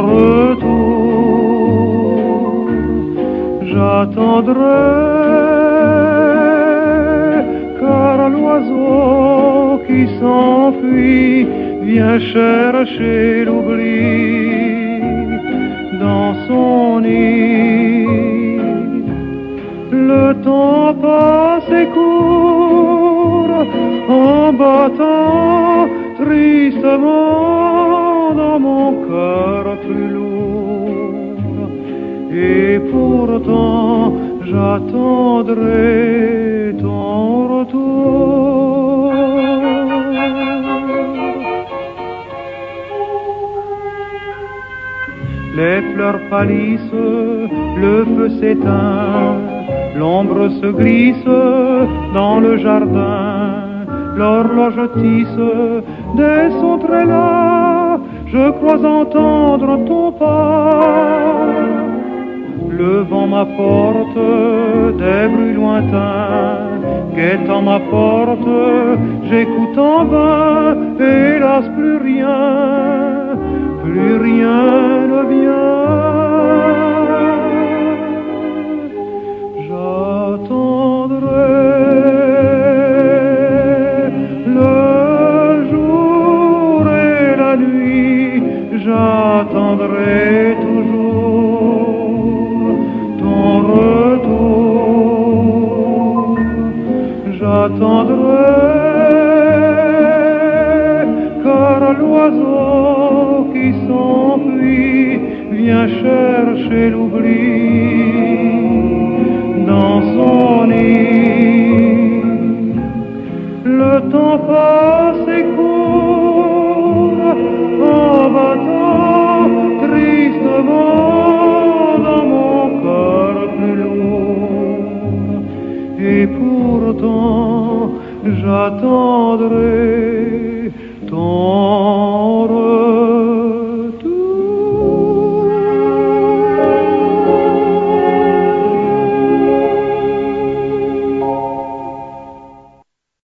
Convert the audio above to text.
retour. J'attendrai, car l'oiseau qui s'enfuit vient chercher l'oubli dans son nid. Le temps passe et court en battant tristement dans mon cœur plus lourd. Et pourtant j'attendrai ton retour. Les fleurs pâlissent, le feu s'éteint, l'ombre se glisse dans le jardin, l'horloge tisse des sons très las, je crois entendre ton pas. Le vent m'apporte des bruits lointains, guettant ma porte, j'écoute en vain, hélas plus rien ne vient. J'attendrai le jour et la nuit, j'attendrai toujours ton retour. J'attendrai, car l'oiseau qui s'enfuit vient chercher l'oubli